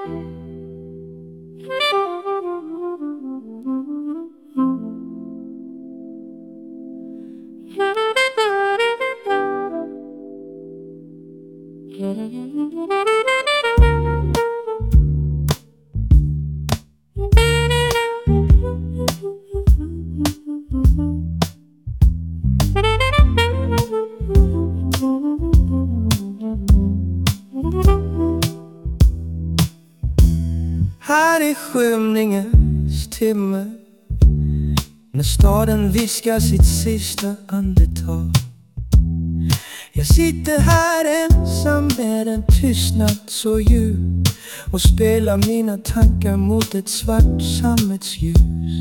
Här i skymningens timme, när staden viskar sitt sista andetag. Jag sitter här ensam med en tystnad så djup och spelar mina tankar mot ett svart sammetsljus.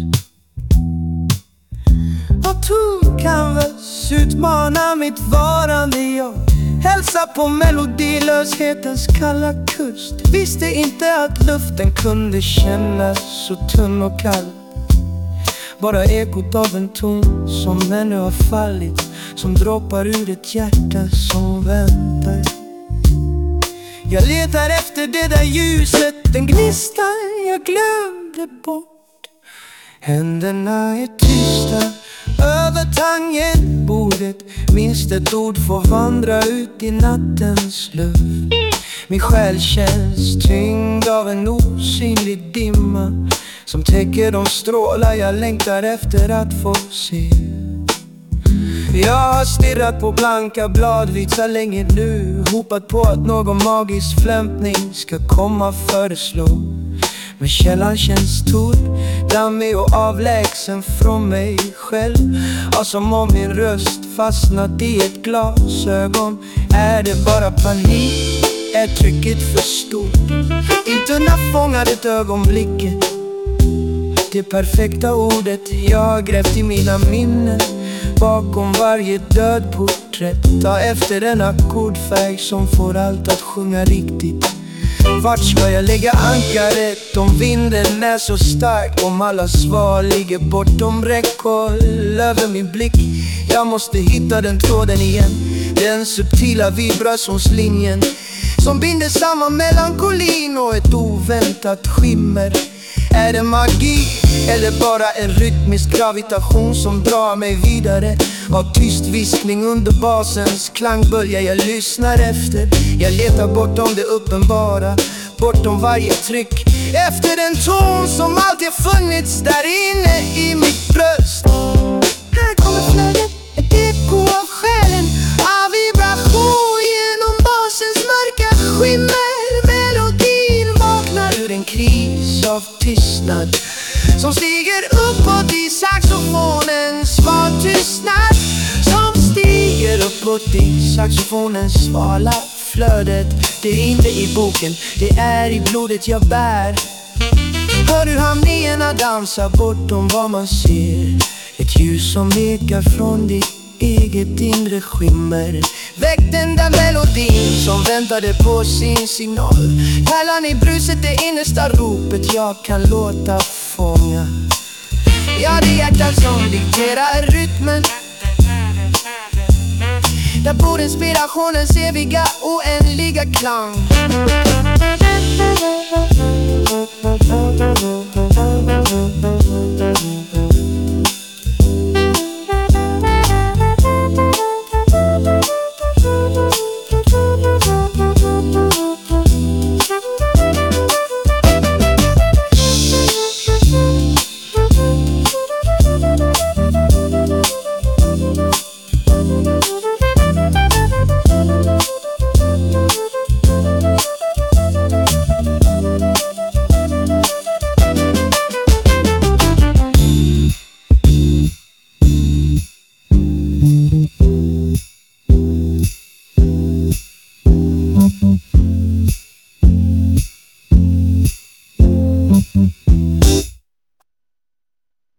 Och ton kan väl utmana mitt varande jag. Hälsa på melodilöshetens kalla kust. Visste inte att luften kunde kännas så tunn och kall. Bara ekot av en ton som ännu har fallit, som droppar ur ett hjärta som väntar. Jag letar efter det där ljuset, den gnistan jag glömde bort. Händerna är tysta över tangentbordet. Minst ett ord får vandra ut i nattens luft. Min själ känns tyngd av en osynlig dimma som täcker de strålar jag längtar efter att få se. Jag har stirrat på blanka bladvitsar länge nu, hopat på att någon magisk flämtning ska komma föreslå. Men källan känns tom, dammig och avlägsen från mig själv. Och som om min röst fastnat i ett glasögon. Är det bara panik? Är trycket för stort? Inte när fångar ett ögonblicket, det perfekta ordet jag har grävt i mina minnen. Bakom varje död porträtt, ta efter en ackordfärg som får allt att sjunga riktigt. Vart ska jag lägga ankaret om vinden är så stark? Om alla svar ligger bortom räckhåll över min blick. Jag måste hitta den tråden igen, den subtila vibrationslinjen som binder samman melankolin och ett oväntat skimmer. Är det magi eller bara en rytmisk gravitation som drar mig vidare? Av tyst viskning under basens klangbölja jag lyssnar efter. Jag letar bortom det uppenbara, bortom varje tryck, efter den ton som alltid funnits där inne i mitt bröst. Här kommer flödet, ett eko av själen, av vibration genom basens mörka skimmer. Melodin vaknar ur en kris av tystnad som stiger uppåt i saxofonens sval tystnad. Som stiger uppåt i saxofonens svala flödet. Det är inte i boken, det är i blodet jag bär. Hör hur harmonierna dansar bortom vad man ser. Ett ljus som ekar från ditt eget inre skimmer. Väck den där melodin som väntade på sin signal. Pärlan i bruset, det innersta ropet jag kan låta fånga. Ja, det är hjärtat som dikterar rytmen. Där bor inspirationens eviga, oändliga klang.